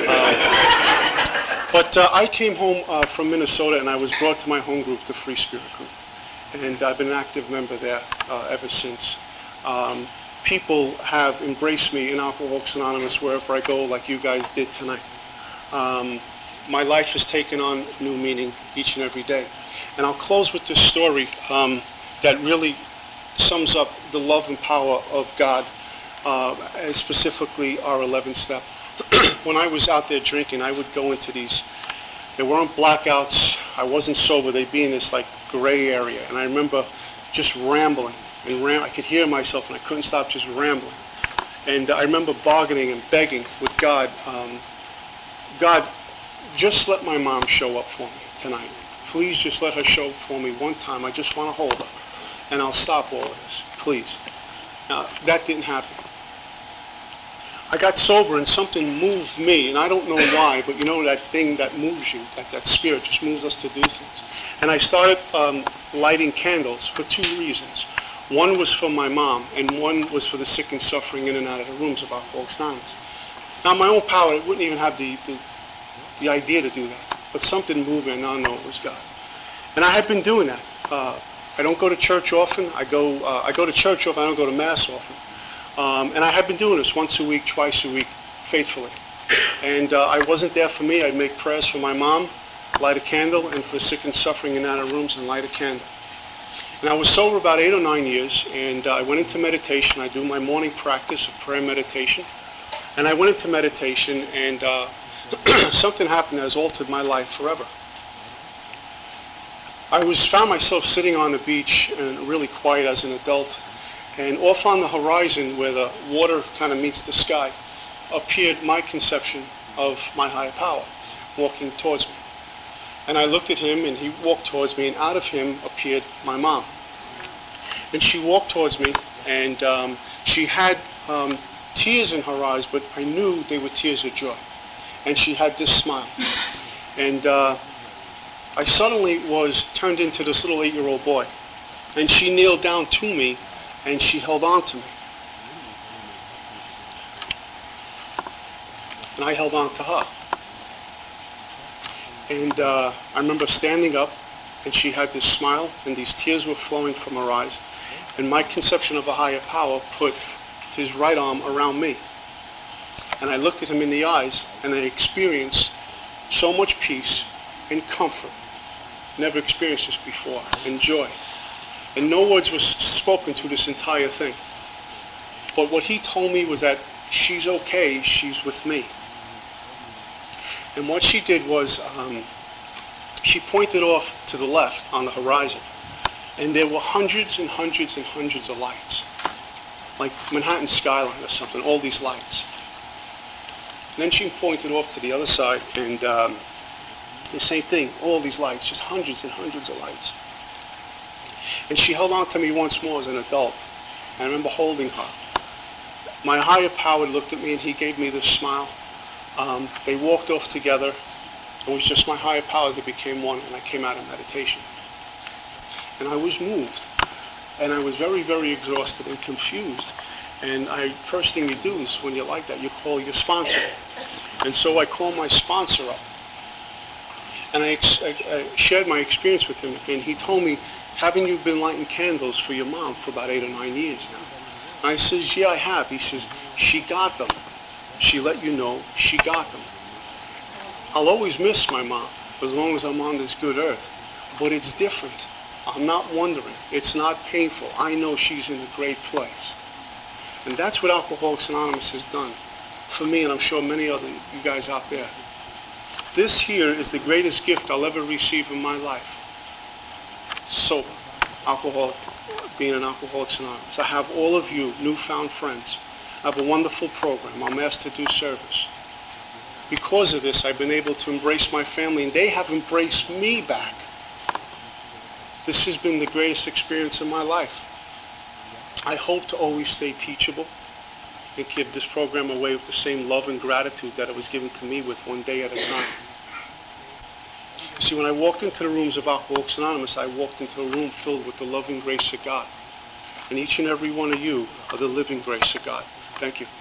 Speaker 1: But I came home from Minnesota, and I was brought to my home group, the Free Spirit Group. And I've been an active member there ever since. People have embraced me in Alcoholics Anonymous wherever I go, like you guys did tonight. My life has taken on new meaning each and every day. And I'll close with this story that really sums up the love and power of God, and specifically our 11th step. When I was out there drinking, I would go into these, they weren't blackouts, I wasn't sober, they'd be in this like gray area. And I remember just rambling, and I could hear myself, and I couldn't stop just rambling. And I remember bargaining and begging with God, God, just let my mom show up for me tonight. Please just let her show up for me one time. I just want to hold her. And I'll stop all of this, please. Now, that didn't happen. I got sober and something moved me, and I don't know why, but you know that thing that moves you, that spirit just moves us to do things. And I started lighting candles for two reasons. One was for my mom, and one was for the sick and suffering in and out of the rooms of Alcoholics Anonymous. Now, my own power, it wouldn't even have the idea to do that. But something moved me, and now I know it was God. And I had been doing that. I don't go to church often. I go to church often. I don't go to Mass often. And I had been doing this once a week, twice a week, faithfully. And I wasn't there for me. I'd make prayers for my mom, light a candle, and for the sick and suffering in out of rooms, and light a candle. And I was sober about 8 or 9 years, and I went into meditation. I do my morning practice of prayer meditation. And I went into meditation, and something happened that has altered my life forever. I found myself sitting on the beach and really quiet as an adult, and off on the horizon where the water kind of meets the sky appeared my conception of my higher power walking towards me. And I looked at him, and he walked towards me, and out of him appeared my mom. And she walked towards me, and she had tears in her eyes, but I knew they were tears of joy. And she had this smile. And I suddenly was turned into this little 8-year-old boy. And she kneeled down to me, and she held on to me. And I held on to her. And I remember standing up, and she had this smile, and these tears were flowing from her eyes. And my conception of a higher power put his right arm around me. And I looked at him in the eyes, and I experienced so much peace and comfort. Never experienced this before, and joy. And no words were spoken through this entire thing. But what he told me was that she's okay, she's with me. And what she did was, she pointed off to the left on the horizon. And there were hundreds and hundreds and hundreds of lights. Like Manhattan skyline or something, all these lights. And then she pointed off to the other side, and the same thing, all these lights, just hundreds and hundreds of lights. And she held on to me once more as an adult. And I remember holding her. My higher power looked at me, and he gave me this smile. They walked off together. It was just my higher powers that became one, and I came out of meditation. And I was moved. And I was very, very exhausted and confused. And first thing you do is when you're like that, you call your sponsor. And so I called my sponsor up. And I shared my experience with him. And he told me, haven't you been lighting candles for your mom for about 8 or 9 years now? And I says, yeah, I have. He says, she got them. She let you know she got them. I'll always miss my mom as long as I'm on this good earth. But it's different. I'm not wondering. It's not painful. I know she's in a great place. And that's what Alcoholics Anonymous has done for me, and I'm sure many other you guys out there. This here is the greatest gift I'll ever receive in my life. Sober, alcoholic, being an Alcoholics Anonymous. I have all of you newfound friends. I have a wonderful program. I'm asked to do service. Because of this, I've been able to embrace my family, and they have embraced me back. This has been the greatest experience in my life. I hope to always stay teachable and give this program away with the same love and gratitude that it was given to me with, one day at a time. See, when I walked into the rooms of Alcoholics Anonymous, I walked into a room filled with the loving grace of God. And each and every one of you are the living grace of God. Thank you.